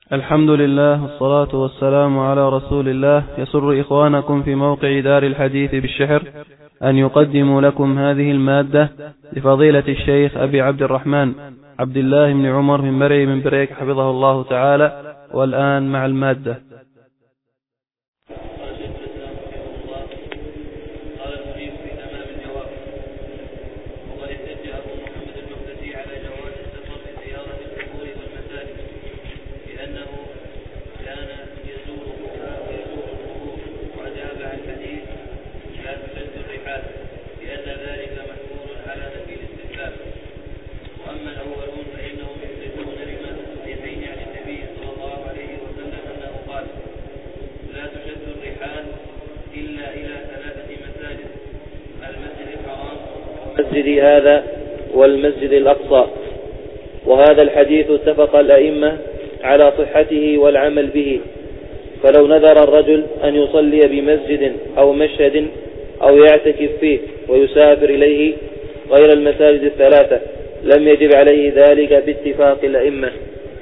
الحمد لله والصلاة والسلام على رسول الله. يسر إخوانكم في موقع دار الحديث بالشحر أن يقدموا لكم هذه المادة لفضيلة الشيخ أبي عبد الرحمن عبد الله بن عمر من مرعي من بريك حفظه الله تعالى. والآن مع المادة. المسجد هذا والمسجد الأقصى. وهذا الحديث اتفق الأئمة على صحته والعمل به، فلو نذر الرجل أن يصلي بمسجد أو مشهد أو يعتكف فيه ويسافر إليه غير المساجد الثلاثة لم يجب عليه ذلك باتفاق الأئمة.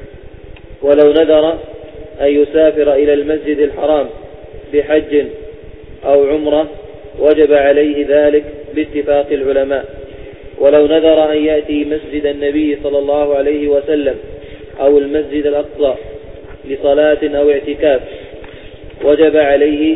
ولو نذر أن يسافر إلى المسجد الحرام بحج أو عمرة وجب عليه ذلك باتفاق العلماء. ولو نذر أن يأتي مسجد النبي صلى الله عليه وسلم أو المسجد الأقصى لصلاة أو اعتكاف وجب عليه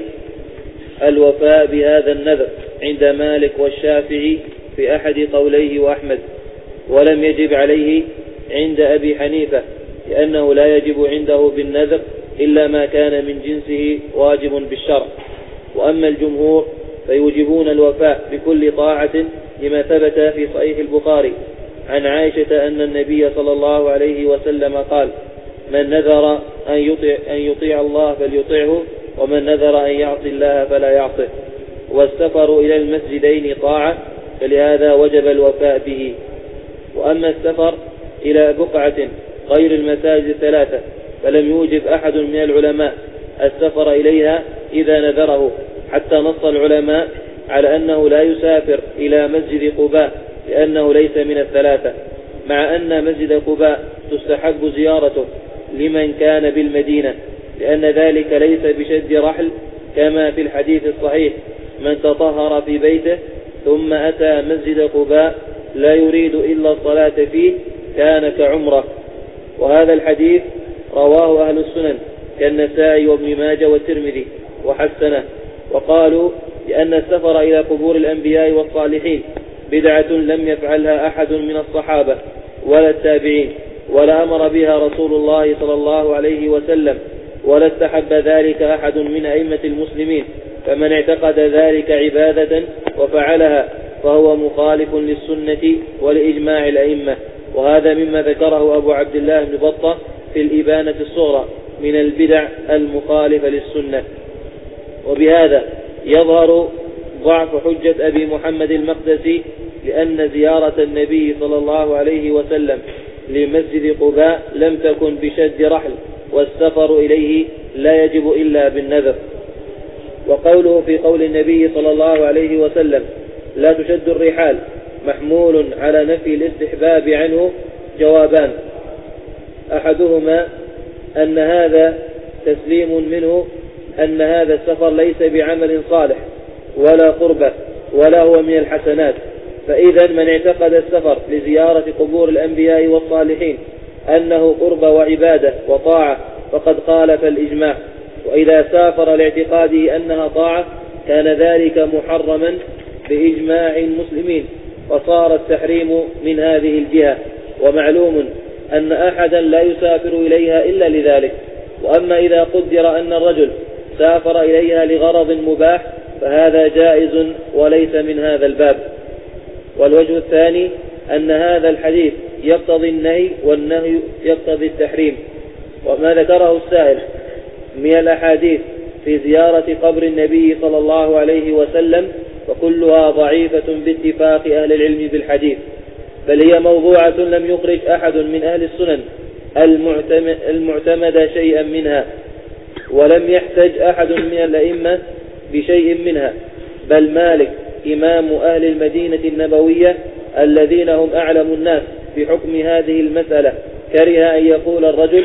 الوفاء بهذا النذر عند مالك والشافعي في أحد قوليه وأحمد، ولم يجب عليه عند أبي حنيفة لأنه لا يجب عنده بالنذر إلا ما كان من جنسه واجب بالشرع. وأما الجمهور فيوجبون الوفاء بكل طاعة لما ثبت في صحيح البخاري عن عائشة أن النبي صلى الله عليه وسلم قال: من نذر أن يطيع الله فليطيعه، ومن نذر أن يعصي الله فلا يعصه. والسفر إلى المسجدين طاعة، فلهذا وجب الوفاء به. وأما السفر إلى بقعة غير المساجد الثلاثة فلم يوجب أحد من العلماء السفر إليها إذا نذره، حتى نص العلماء على أنه لا يسافر إلى مسجد قباء لأنه ليس من الثلاثة، مع أن مسجد قباء تستحب زيارته لمن كان بالمدينة، لأن ذلك ليس بشد رحل كما في الحديث الصحيح: من تطهر في بيته ثم أتى مسجد قباء لا يريد إلا الصلاة فيه كان كعمرة. وهذا الحديث رواه أهل السنن كالنسائي وابن ماجه والترمذي وحسنه، وقالوا لأن السفر إلى قبور الأنبياء والصالحين بدعة لم يفعلها أحد من الصحابة ولا التابعين، ولا أمر بها رسول الله صلى الله عليه وسلم، ولا استحب ذلك أحد من أئمة المسلمين. فمن اعتقد ذلك عبادة وفعلها فهو مخالف للسنة ولإجماع الأئمة. وهذا مما ذكره أبو عبد الله بن بطة في الإبانة الصغرى من البدع المخالفة للسنة. وبهذا يظهر ضعف حجة أبي محمد المقدسي، لأن زيارة النبي صلى الله عليه وسلم لمسجد قباء لم تكن بشد رحل، والسفر إليه لا يجب إلا بالنذر. وقوله في قول النبي صلى الله عليه وسلم: لا تشد الرحال، محمول على نفي الاستحباب عنه جوابان: أحدهما أن هذا تسليم منه أن هذا السفر ليس بعمل صالح ولا قربة ولا هو من الحسنات، فإذا من اعتقد السفر لزيارة قبور الأنبياء والصالحين أنه قربة وعبادة وطاعة فقد خالف الإجماع. وإذا سافر لاعتقاده أنها طاعة كان ذلك محرما بإجماع المسلمين، فصار التحريم من هذه الجهة. ومعلوم أن أحدا لا يسافر إليها إلا لذلك. وأما إذا قدر أن الرجل سافر إليها لغرض مباح فهذا جائز وليس من هذا الباب. والوجه الثاني أن هذا الحديث يقتضي النهي، والنهي يقتضي التحريم. وما ذكره السائل من الأحاديث في زيارة قبر النبي صلى الله عليه وسلم فكلها ضعيفة باتفاق أهل العلم بالحديث، بل هي موضوعة لم يخرج أحد من أهل السنن المعتمد شيئا منها، ولم يحتج أحد من الأئمة بشيء منها، بل مالك إمام أهل المدينة النبوية الذين هم أعلم الناس بحكم هذه المسألة كره أن يقول الرجل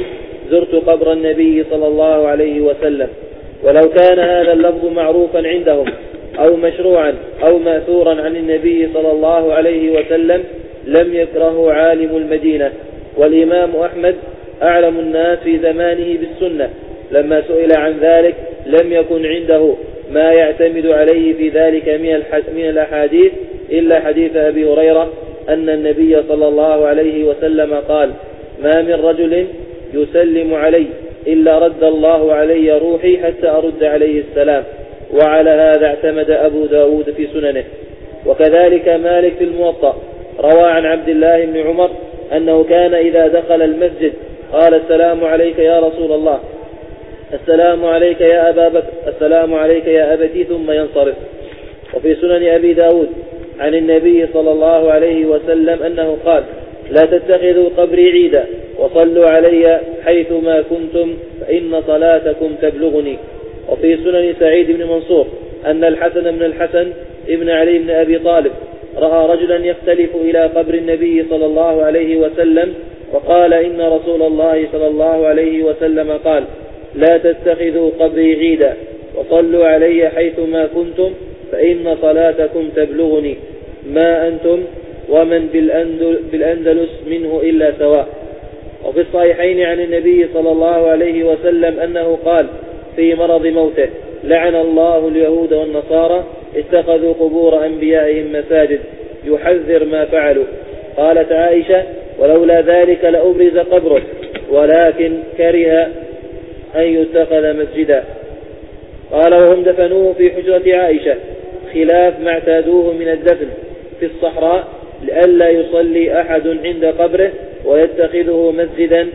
زرت قبر النبي صلى الله عليه وسلم. ولو كان هذا اللفظ معروفا عندهم أو مشروعا أو ماثورا عن النبي صلى الله عليه وسلم لم يكرهه عالم المدينة. والإمام أحمد أعلم الناس في زمانه بالسنة، لما سئل عن ذلك لم يكن عنده ما يعتمد عليه في ذلك من الأحاديث إلا حديث أبي هريرة أن النبي صلى الله عليه وسلم قال: ما من رجل يسلم علي إلا رد الله علي روحي حتى أرد عليه السلام. وعلى هذا اعتمد أبو داود في سننه. وكذلك مالك في الموطأ روى عن عبد الله بن عمر أنه كان إذا دخل المسجد قال: السلام عليك يا رسول الله، السلام عليك يا أبا بكر، السلام عليك يا أبتي، ثم ينصرف. وفي سنن أبي داود عن النبي صلى الله عليه وسلم أنه قال: لا تتخذوا قبري عيدا وصلوا علي حيثما كنتم فإن صلاتكم تبلغني. وفي سنن سعيد بن منصور أن الحسن ابن علي بن أبي طالب رأى رجلا يختلف إلى قبر النبي صلى الله عليه وسلم وقال: إن رسول الله صلى الله عليه وسلم قال: لا تتخذوا قبري عيدا وصلوا علي حيثما كنتم فإن صلاتكم تبلغني، ما أنتم ومن بالأندلس منه إلا سواء. وفي الصحيحين عن النبي صلى الله عليه وسلم أنه قال في مرض موته: لعن الله اليهود والنصارى اتخذوا قبور أنبيائهم مساجد، يحذر ما فعلوا. قالت عائشة: ولولا ذلك لأبرز قبره ولكن كره أن يتخذ مسجدا. قال: وهم دفنوه في حجرة عائشة خلاف ما اعتادوه من الدفن في الصحراء لئلا يصلي أحد عند قبره ويتخذه مسجدا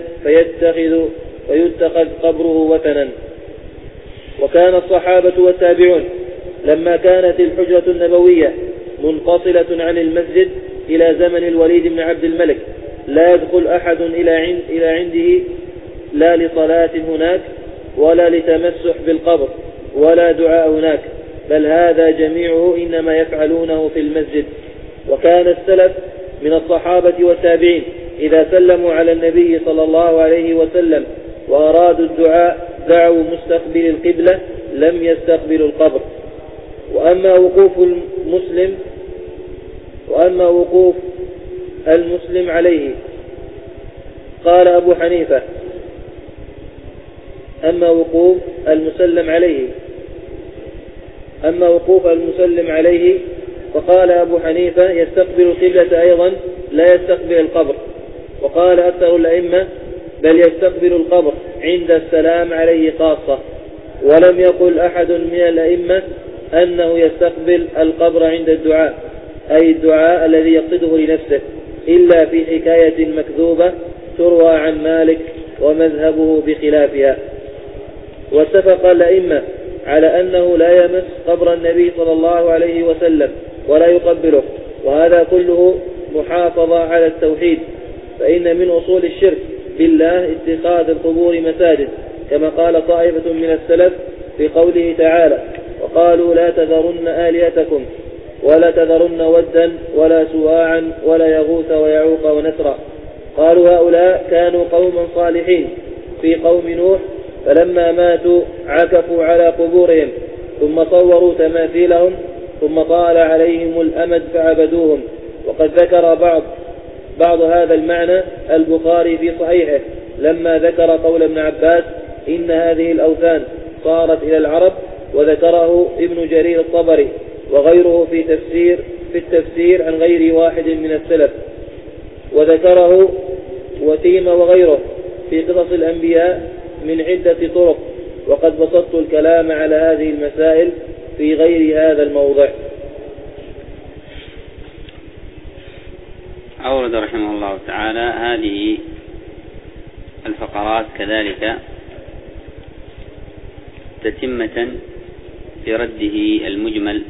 فيتخذ قبره وثنا. وكان الصحابة والتابعون لما كانت الحجرة النبوية منفصلة عن المسجد إلى زمن الوليد بن عبد الملك لا يدخل أحد إلى عنده لا لصلاة هناك ولا لتمسح بالقبر ولا دعاء هناك، بل هذا جميعه إنما يفعلونه في المسجد. وكان السلف من الصحابة والتابعين إذا سلموا على النبي صلى الله عليه وسلم وأرادوا الدعاء دعوا مستقبل القبلة لم يستقبلوا القبر. وأما وقوف المسلم عليه قال أبو حنيفة: أما وقوف المسلم عليه فقال أبو حنيفة: يستقبل القبلة أيضا لا يستقبل القبر. وقال أكثر الأئمة: بل يستقبل القبر عند السلام عليه خاصة. ولم يقل أحد من الأئمة أنه يستقبل القبر عند الدعاء، أي الدعاء الذي يقصده لنفسه، إلا في حكاية مكذوبة تروى عن مالك ومذهبه بخلافها. واتفق الأئمة على أنه لا يمس قبر النبي صلى الله عليه وسلم ولا يقبله، وهذا كله محافظة على التوحيد، فإن من أصول الشرك بالله اتخاذ القبور مساجد، كما قال طائفة من السلف في قوله تعالى: وقالوا لا تذرن آلهتكم ولا تذرن ودا ولا سواعا ولا يغوث ويعوق ونسرا. قالوا هؤلاء كانوا قوما صالحين في قوم نوح، فلما ماتوا عكفوا على قبورهم ثم صوروا تماثيلهم ثم طال عليهم الأمد فعبدوهم. وقد ذكر بعض هذا المعنى البخاري في صحيحه لما ذكر قول ابن عباس: إن هذه الأوثان صارت إلى العرب، وذكره ابن جرير الطبري وغيره في التفسير عن غير واحد من السلف، وذكره وتيم وغيره في قصص الأنبياء من عدة طرق. وقد بسطت الكلام على هذه المسائل في غير هذا الموضع. أورد رحمه الله تعالى هذه الفقرات كذلك تتمة في رده المجمل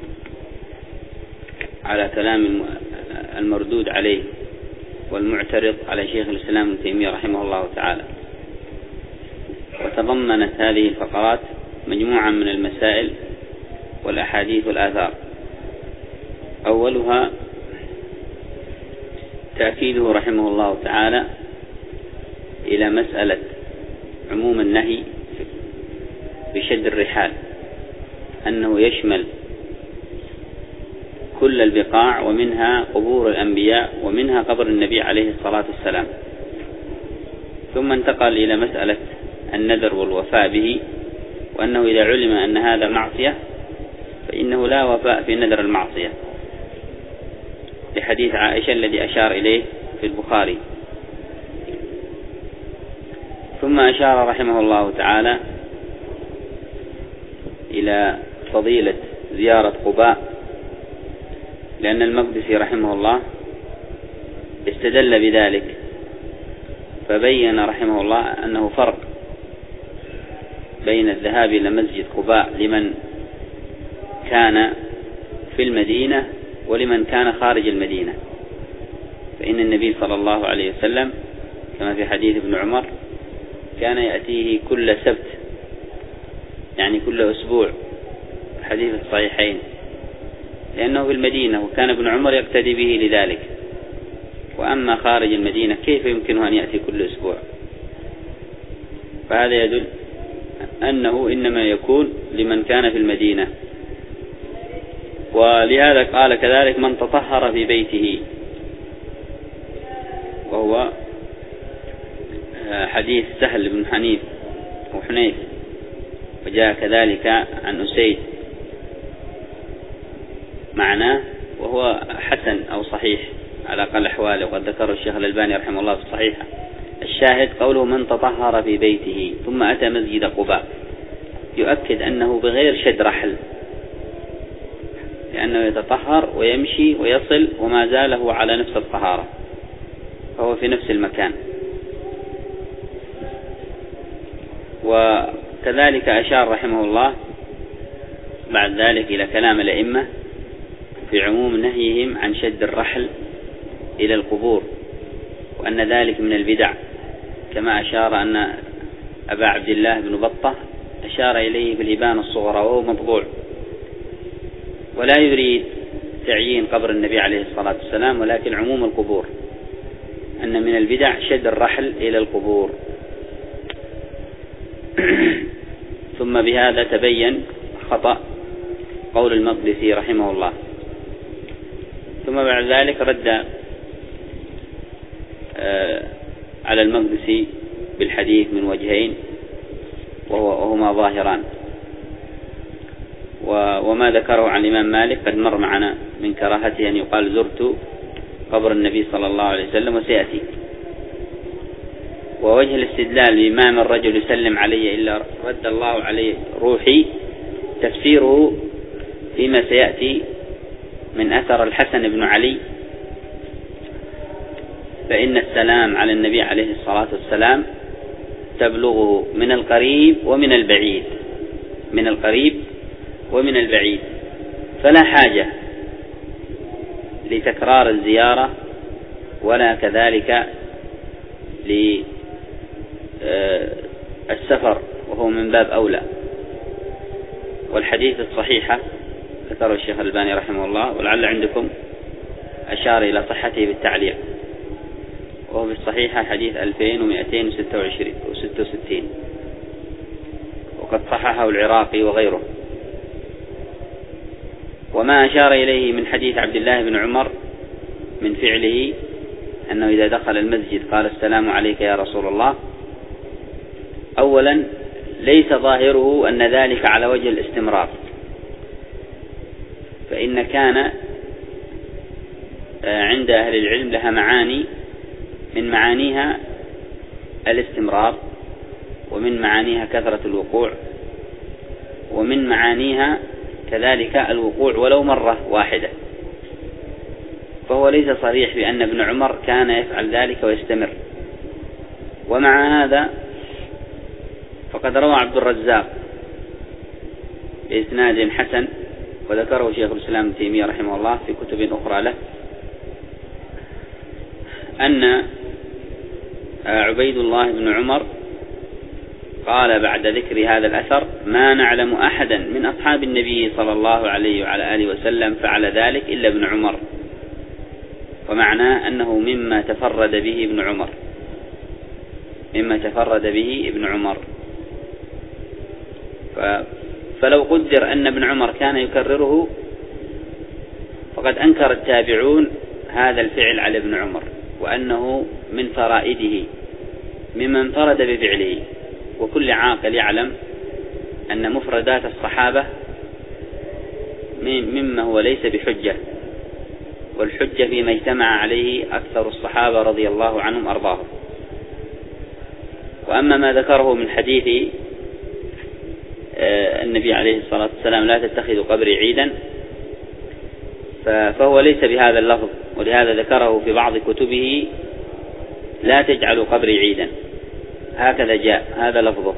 على كلام المردود عليه والمعترض على شيخ الإسلام ابن تيمية رحمه الله تعالى. وتضمنت هذه الفقرات مجموعة من المسائل والأحاديث والآثار. أولها تأكيده رحمه الله تعالى إلى مسألة عموم النهي بشد الرحال أنه يشمل كل البقاع، ومنها قبور الأنبياء، ومنها قبر النبي عليه الصلاة والسلام. ثم انتقل إلى مسألة النذر والوفاء به، وأنه إذا علم أن هذا معصية فإنه لا وفاء في نذر المعصية، لحديث عائشة الذي أشار إليه في البخاري. ثم أشار رحمه الله تعالى إلى فضيلة زيارة قباء، لأن المقدسي رحمه الله استدل بذلك، فبين رحمه الله أنه فرق بين الذهاب إلى مسجد قباء لمن كان في المدينة ولمن كان خارج المدينة. فإن النبي صلى الله عليه وسلم كما في حديث ابن عمر كان يأتيه كل سبت، يعني كل أسبوع، حديث الصحيحين، لأنه في المدينة، وكان ابن عمر يقتدي به لذلك. وأما خارج المدينة كيف يمكنه أن يأتي كل أسبوع؟ فهذا يدل أنه إنما يكون لمن كان في المدينة. ولهذا قال كذلك من تطهر في بيته، وهو حديث سهل بن حنيف وحنيف، وجاء كذلك عن أسيد معناه، وهو حسن أو صحيح على أقل أحواله، وقد ذكر الشيخ الألباني رحمه الله في الصحيحة. الشاهد قوله من تطهر في بيته ثم أتى مسجد قباء، يؤكد أنه بغير شد رحل، لأنه يتطهر ويمشي ويصل وما زال هو على نفس الطهارة، فهو في نفس المكان. وكذلك أشار رحمه الله بعد ذلك إلى كلام الأئمة في عموم نهيهم عن شد الرحل إلى القبور، وأن ذلك من البدع، كما أشار أن أبا عبد الله بن بطة أشار إليه بالإبانة الصغرى وهو مطبوع، ولا يريد تعيين قبر النبي عليه الصلاة والسلام، ولكن عموم القبور، أن من البدع شد الرحل إلى القبور. ثم بهذا تبين خطأ قول المقدسي رحمه الله. ثم بعد ذلك رد على المقدسي بالحديث من وجهين وهما ظاهران. وما ذكره عن الإمام مالك قد مر معنا من كراهته أن يقال زرت قبر النبي صلى الله عليه وسلم، وسيأتي. ووجه الاستدلال بإمام الرجل يسلم علي إلا رد الله عليه روحي، تفسيره فيما سيأتي من أثر الحسن بن علي، فإن السلام على النبي عليه الصلاة والسلام تبلغه من القريب ومن البعيد، من القريب ومن البعيد، فلا حاجة لتكرار الزيارة ولا كذلك للسفر، وهو من باب أولى. والحديث الصحيحة ذكره الشيخ الألباني رحمه الله، ولعل عندكم أشار إلى صحته بالتعليق، وهو في الصحيحة حديث 2266، وقد صححه العراقي وغيره. وما أشار إليه من حديث عبد الله بن عمر من فعله أنه إذا دخل المسجد قال السلام عليك يا رسول الله، أولا ليس ظاهره أن ذلك على وجه الاستمرار، فإن كان عند أهل العلم لها معاني، من معانيها الاستمرار، ومن معانيها كثرة الوقوع، ومن معانيها كذلك الوقوع ولو مرة واحدة. فهو ليس صريح بأن ابن عمر كان يفعل ذلك ويستمر. ومع هذا فقد روى عبد الرزاق بإسناد حسن، وذكره شيخ الإسلام ابن تيمية رحمه الله في كتب أخرى له، أن عبيد الله بن عمر قال بعد ذكر هذا الأثر: ما نعلم أحدا من أصحاب النبي صلى الله عليه وعلى آله وسلم فعل ذلك إلا ابن عمر. ومعناه أنه مما تفرد به ابن عمر، مما تفرد به ابن عمر. فلو قدر أن ابن عمر كان يكرره فقد أنكر التابعون هذا الفعل على ابن عمر، وأنه من فرائده مما انفرد بفعله. وكل عاقل يعلم أن مفردات الصحابة مما هو ليس بحجة، والحجة فيما اجتمع عليه أكثر الصحابة رضي الله عنهم أرضاهم. وأما ما ذكره من حديث النبي عليه الصلاة والسلام لا تتخذوا قبري عيدا، فهو ليس بهذا اللفظ، ولهذا ذكره في بعض كتبه لا تجعلوا قبري عيدا، هكذا جاء هذا لفظه،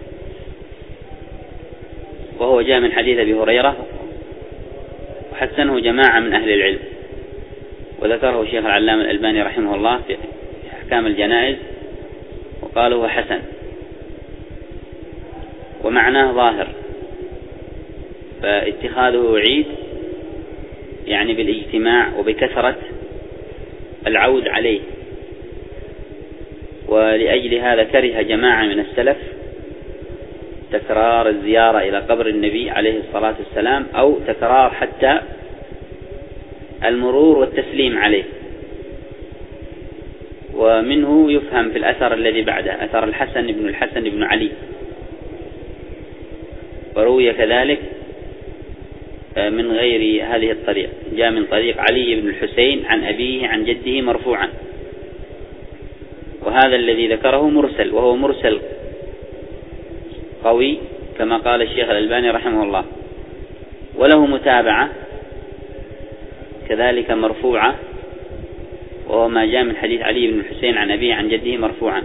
وهو جاء من حديث أبي هريرة، وحسنه جماعة من أهل العلم، وذكره الشيخ العلامة الألباني رحمه الله في أحكام الجنائز وقالوا هو حسن، ومعناه ظاهر. فاتخاذه عيد يعني بالاجتماع وبكثرة العود عليه، ولأجل هذا كره جماعة من السلف تكرار الزيارة إلى قبر النبي عليه الصلاة والسلام، أو تكرار حتى المرور والتسليم عليه. ومنه يفهم في الأثر الذي بعده أثر الحسن بن علي، وروي كذلك من غير هذه الطريق، جاء من طريق علي بن الحسين عن أبيه عن جده مرفوعا، وهذا الذي ذكره مرسل، وهو مرسل قوي كما قال الشيخ الألباني رحمه الله، وله متابعة كذلك مرفوعة، وهو ما جاء من حديث علي بن الحسين عن أبيه عن جده مرفوعا،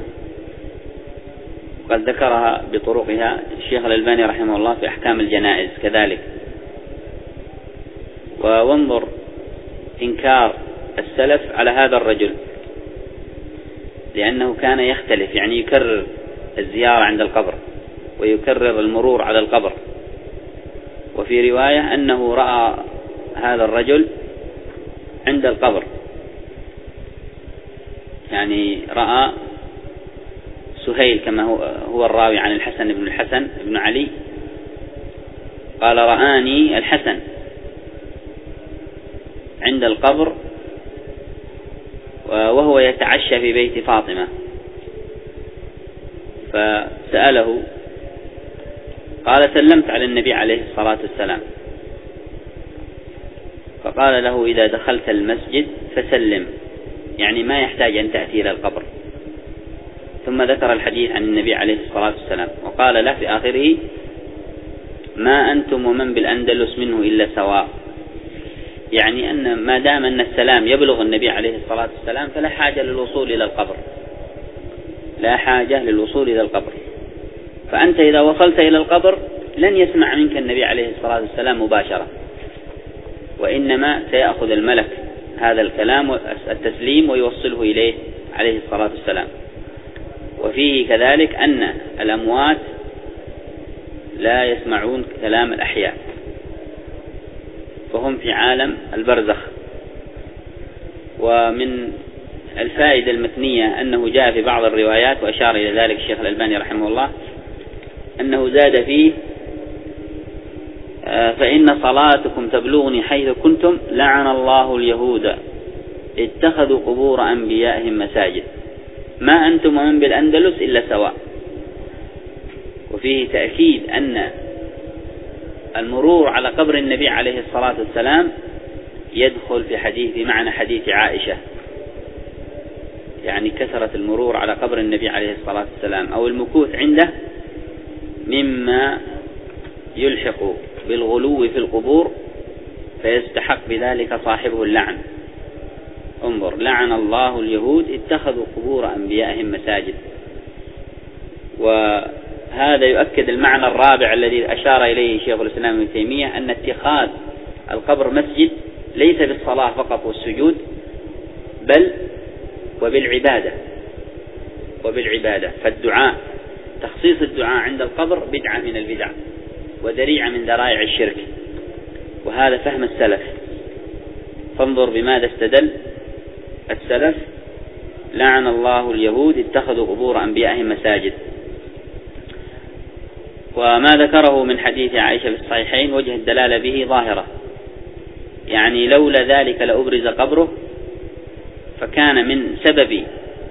وقد ذكرها بطرقها الشيخ الألباني رحمه الله في أحكام الجنائز كذلك. وانظر إنكار السلف على هذا الرجل، لأنه كان يختلف، يعني يكرر الزيارة عند القبر ويكرر المرور على القبر. وفي رواية أنه رأى هذا الرجل عند القبر، يعني رأى سهيل كما هو الراوي عن الحسن بن علي قال رآني الحسن عند القبر وهو يتعشى في بيت فاطمة، فسأله قال سلمت على النبي عليه الصلاة والسلام، فقال له إذا دخلت المسجد فسلم، يعني ما يحتاج أن تأتي إلى القبر. ثم ذكر الحديث عن النبي عليه الصلاة والسلام، وقال له في آخره ما أنتم ومن بالأندلس منه إلا سواء، يعني أن ما دام أن السلام يبلغ النبي عليه الصلاة والسلام فلا حاجة للوصول إلى القبر، لا حاجة للوصول إلى القبر. فأنت إذا وصلت إلى القبر لن يسمع منك النبي عليه الصلاة والسلام مباشرة، وإنما سيأخذ الملك هذا الكلام التسليم ويوصله إليه عليه الصلاة والسلام. وفيه كذلك أن الأموات لا يسمعون كلام الأحياء، فهم في عالم البرزخ. ومن الفائدة المتنية أنه جاء في بعض الروايات، وأشار إلى ذلك الشيخ الألباني رحمه الله، أنه زاد فيه فإن صلاتكم تبلغني حيث كنتم لعن الله اليهود اتخذوا قبور أنبيائهم مساجد، ما أنتم ومن بالأندلس إلا سواء. وفيه تأكيد أن المرور على قبر النبي عليه الصلاة والسلام يدخل في معنى حديث عائشة، يعني كثرة المرور على قبر النبي عليه الصلاة والسلام أو المكوث عنده مما يلحق بالغلو في القبور فيستحق بذلك صاحبه اللعن. انظر، لعن الله اليهود اتخذوا قبور أنبيائهم مساجد. وهذا يؤكد المعنى الرابع الذي أشار إليه شيخ الإسلام ابن تيمية، أن اتخاذ القبر مسجد ليس بالصلاة فقط والسجود، بل وبالعبادة. فالدعاء، تخصيص الدعاء عند القبر بدعة من البدع وذريعة من ذرائع الشرك، وهذا فهم السلف. فانظر بماذا استدل السلف: لعن الله اليهود اتخذوا قبور أنبيائهم مساجد. وما ذكره من حديث عائشة في الصحيحين وجه الدلالة به ظاهرة، يعني لولا ذلك لأبرز قبره، فكان من سبب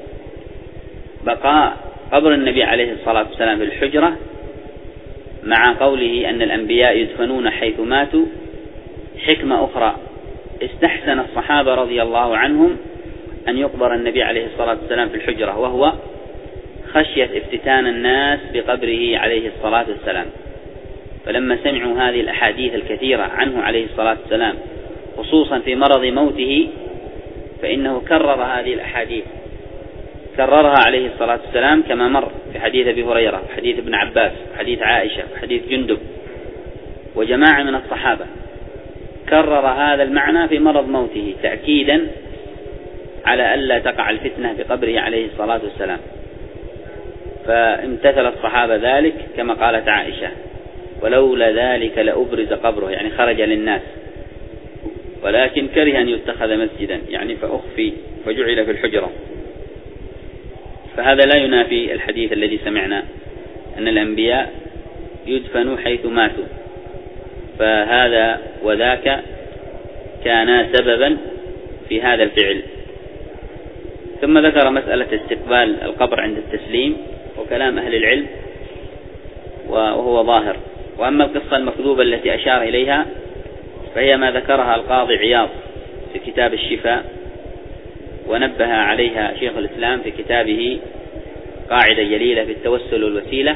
بقاء قبر النبي عليه الصلاة والسلام في الحجرة مع قوله أن الأنبياء يدفنون حيث ماتوا حكمة أخرى. استحسن الصحابة رضي الله عنهم أن يقبر النبي عليه الصلاة والسلام في الحجرة، وهو خشية افتتان الناس بقبره عليه الصلاة والسلام. فلما سمعوا هذه الأحاديث الكثيرة عنه عليه الصلاة والسلام خصوصا في مرض موته، فإنه كرر هذه الأحاديث، كررها عليه الصلاة والسلام كما مر في حديث أبي هريرة وحديث ابن عباس وحديث عائشة وحديث جندب وجماعة من الصحابة، كرر هذا المعنى في مرض موته تأكيدا على ألا تقع الفتنة بقبره عليه الصلاة والسلام. فامتثل الصحابة ذلك كما قالت عائشة: ولولا ذلك لأبرز قبره، يعني خرج للناس، ولكن كره أن يتخذ مسجدا، يعني فأخفي فجعل في الحجرة. فهذا لا ينافي الحديث الذي سمعنا أن الأنبياء يدفنوا حيث ماتوا، فهذا وذاك كانا سببا في هذا الفعل. ثم ذكر مسألة استقبال القبر عند التسليم وكلام أهل العلم وهو ظاهر. وأما القصة المكذوبة التي أشار إليها فهي ما ذكرها القاضي عياض في كتاب الشفاء، ونبه عليها شيخ الإسلام في كتابه قاعدة جليلة في التوسل والوسيلة،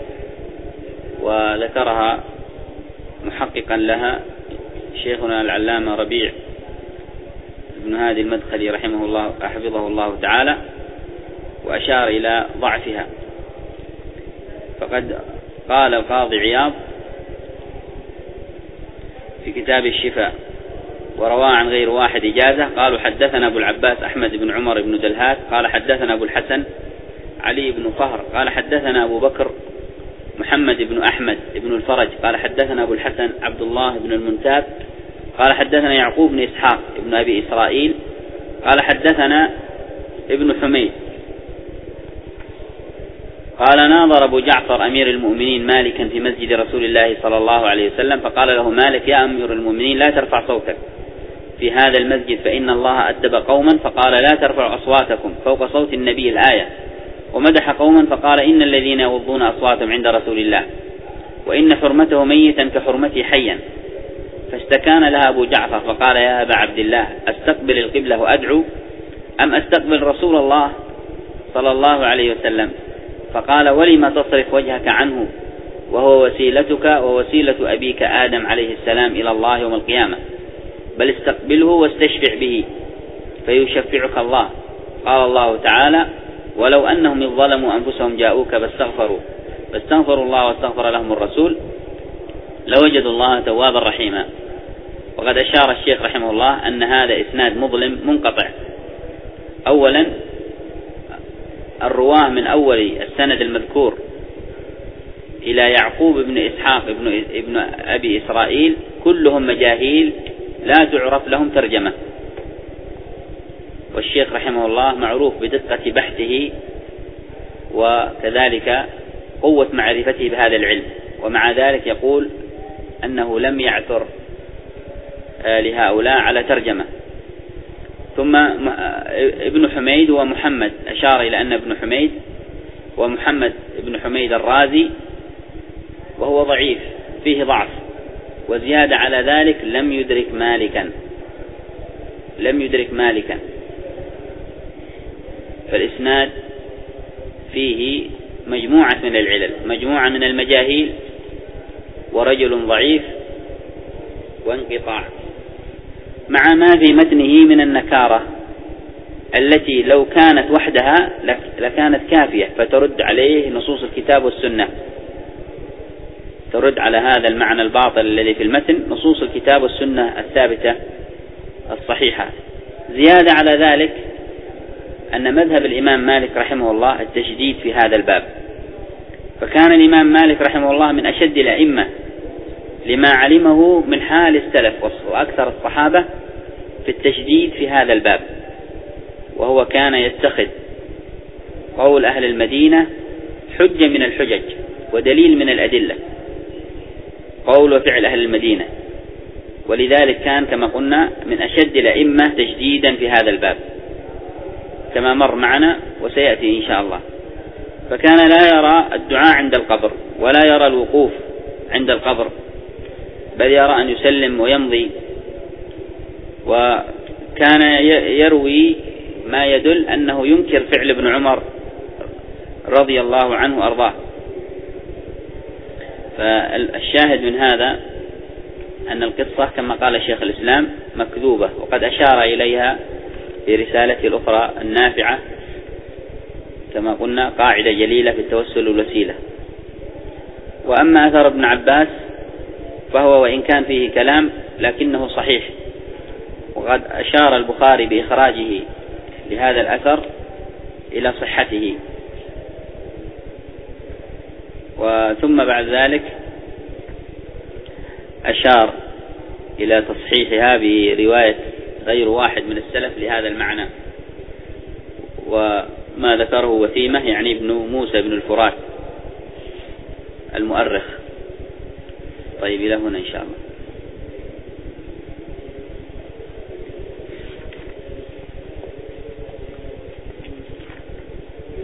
وذكرها محققا لها شيخنا العلامة ربيع بن هادي المدخلي رحمه الله حفظه الله تعالى، وأشار إلى ضعفها. فقد قال القاضي عياض في كتاب الشفاء وروى عن غير واحد إجازة، قالوا: حدثنا أبو العباس أحمد بن عمر بن دلهات قال حدثنا أبو الحسن علي بن فهر قال حدثنا أبو بكر محمد بن أحمد بن الفرج قال حدثنا أبو الحسن عبد الله بن المنتاب قال حدثنا يعقوب بن إسحاق بن أبي إسرائيل قال حدثنا ابن حميد قال: ناظر أبو جعفر أمير المؤمنين مالكا في مسجد رسول الله صلى الله عليه وسلم، فقال له مالك: يا أمير المؤمنين لا ترفع صوتك في هذا المسجد فإن الله أدب قوما فقال: لا ترفعوا أصواتكم فوق صوت النبي الآية، ومدح قوما فقال: إن الذين يغضون أصواتهم عند رسول الله وإن حرمته ميتا كحرمته حيا. فاستكان لها أبو جعفر فقال: يا أبا عبد الله، أستقبل القبلة وأدعو أم أستقبل رسول الله صلى الله عليه وسلم؟ فقال: ولما تصرف وجهك عنه وهو وسيلتك ووسيلة أبيك آدم عليه السلام إلى الله يوم القيامة، بل استقبله واستشفع به فيشفعك الله. قال الله تعالى: ولو أنهم إذ ظلموا أنفسهم جاءوك فاستغفروا الله واستغفر لهم الرسول لوجدوا الله توابا رحيما. وقد أشار الشيخ رحمه الله أن هذا إسناد مظلم منقطع. أولا، الرواه من أول السند المذكور إلى يعقوب بن إسحاق ابن أبي إسرائيل كلهم مجاهيل لا تعرف لهم ترجمة، والشيخ رحمه الله معروف بدقة بحثه وكذلك قوة معرفته بهذا العلم، ومع ذلك يقول أنه لم يعثر لهؤلاء على ترجمة. ثم ابن حميد ومحمد، أشار إلى أن ابن حميد ومحمد ابن حميد الرازي وهو ضعيف فيه ضعف، وزيادة على ذلك لم يدرك مالكا. فالإسناد فيه مجموعة من العلل، مجموعة من المجاهيل ورجل ضعيف وانقطاع، مع ما في متنه من النكارة التي لو كانت وحدها لكانت كافية فترد عليه نصوص الكتاب والسنة، ترد على هذا المعنى الباطل الذي في المتن نصوص الكتاب والسنة الثابتة الصحيحة. زيادة على ذلك أن مذهب الإمام مالك رحمه الله التشديد في هذا الباب، فكان الإمام مالك رحمه الله من أشد الأئمة لما علمه من حال السلف وأكثر الصحابة في التشديد في هذا الباب، وهو كان يتخذ قول أهل المدينة حجة من الحجج، ودليل من الأدلة، قول وفعل أهل المدينة، ولذلك كان كما قلنا من أشد الأئمة تجديدا في هذا الباب كما مر معنا وسيأتي إن شاء الله. فكان لا يرى الدعاء عند القبر ولا يرى الوقوف عند القبر، بل يرى أن يسلم ويمضي، وكان يروي ما يدل أنه ينكر فعل ابن عمر رضي الله عنه وأرضاه. فالشاهد من هذا أن القصة كما قال شيخ الإسلام مكذوبة، وقد أشار إليها في رسالته الأخرى النافعة كما قلنا قاعدة جليلة في التوسل والوسيلة. وأما أثر ابن عباس فهو وإن كان فيه كلام لكنه صحيح، وقد أشار البخاري بإخراجه لهذا الأثر إلى صحته. وثم بعد ذلك أشار إلى تصحيحها برواية غير واحد من السلف لهذا المعنى، وما ذكره وثيمة يعني ابن موسى بن الفرات المؤرخ. طيب إلى هنا إن شاء الله.